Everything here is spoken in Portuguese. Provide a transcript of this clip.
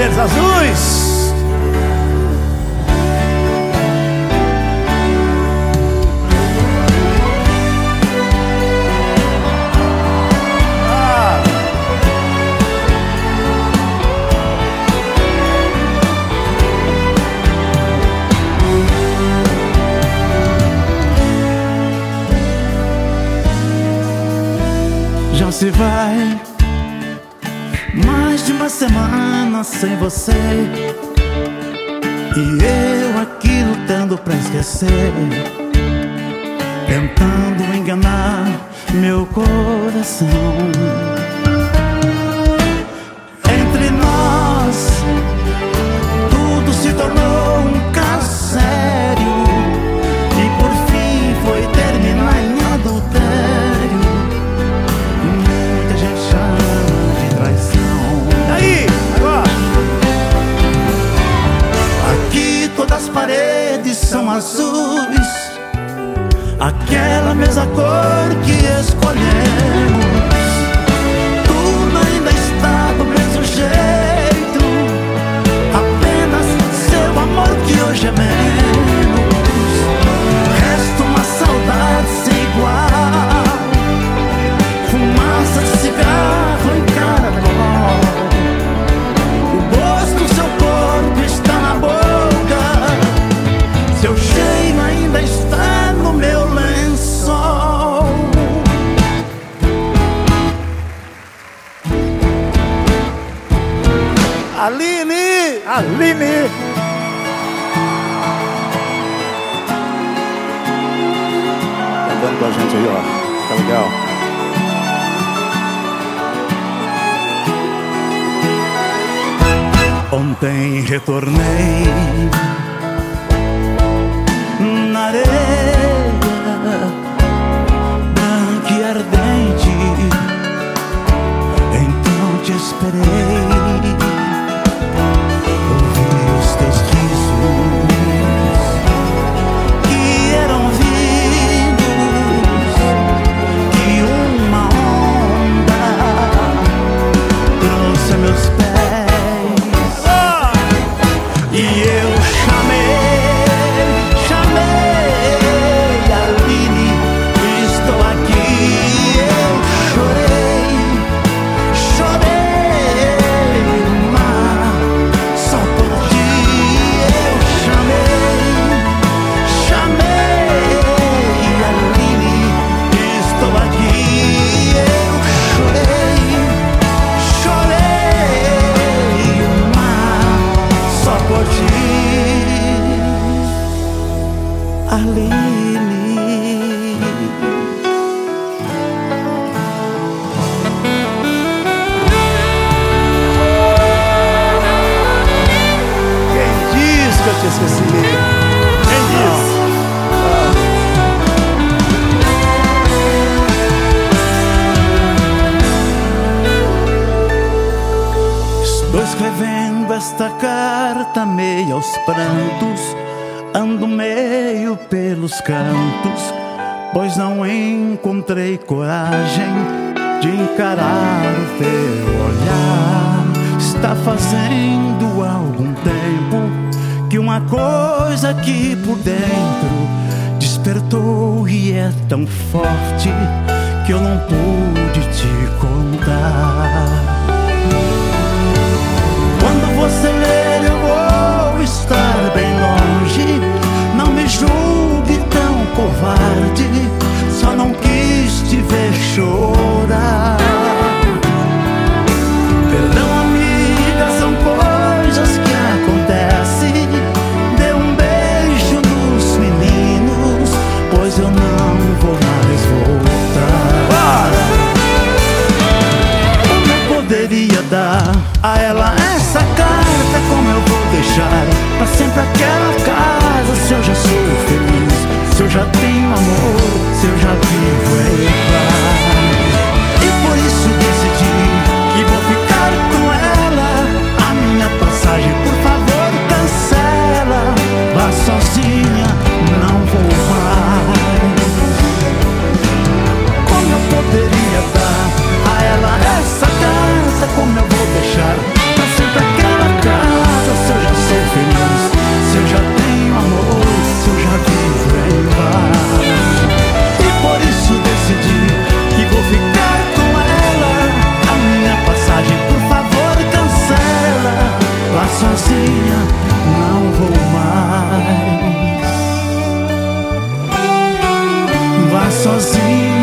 Verdes Azuis. Já se vai mais de uma semana sem você, e eu aqui lutando pra esquecer, tentando enganar meu coração. Entre nós tudo se tornou um caso sério, e por fim foi terminar em adultério. Muita gente chama de traição. Aí, agora. Aqui todas as paredes são azuis, aquela mesma cor que escolhemos. Tudo ainda está do mesmo jeito, apenas seu amor que hoje é menos. Resta uma saudade sem igual, fumaça de cigarro em caracol. O gosto do seu corpo está na boca, seu cheiro ainda está no meu lençol. Aline! Aline! Cantando com a gente aí, ó. Tá legal. Ontem retornei na areia branca e ardente, então te esperei. Ouvi os teus risos que eram vindos que uma onda trouxe a meus pés. E eu chamei Aline, estou aqui. Eu chorei no mar, só por ti. Eu chamei Aline, estou aqui. Eu chorei no mar, só por ti, Aline. Quem diz que eu te esqueci? Quem diz? Estou escrevendo esta carta meio aos prantos, ando meio pelos cantos, pois não encontrei coragem de encarar o teu olhar. Está fazendo algum tempo que uma coisa aqui por dentro despertou, e é tão forte que eu não pude te contar. Quando você ler eu vou estar bem longe, não me julgue tão covarde, só não quis te ver chorar. Perdão, amiga, são coisas que acontecem. Dê um beijo nos meninos, pois eu não vou mais voltar. sozinho.